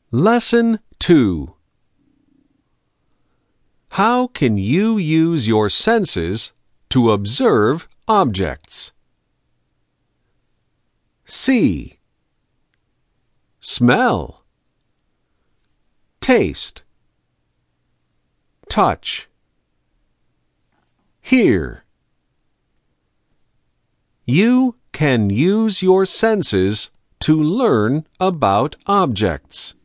Lesson 2. How can you use your senses to observe objects? See, smell, taste, touch, hear. You can use your senses to learn about objects.